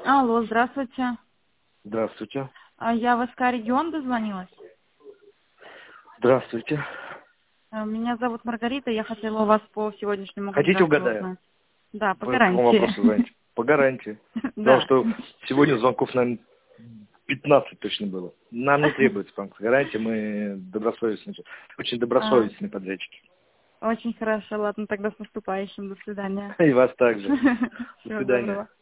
Алло, здравствуйте. Здравствуйте. Я в СК регион дозвонилась. Здравствуйте. Меня зовут Маргарита, я хотела у вас по сегодняшнему Хотите гражданству угадаю? узнать. Да, по По какому гарантии. вопросу звоните? По гарантии. Потому Да. что сегодня звонков, наверное, 15 точно было. Нам не требуется банковская гарантия, мы добросовестные, очень А, добросовестные подрядчики. Очень хорошо, ладно, тогда с наступающим, до свидания. И вас также. До Всего свидания. доброго.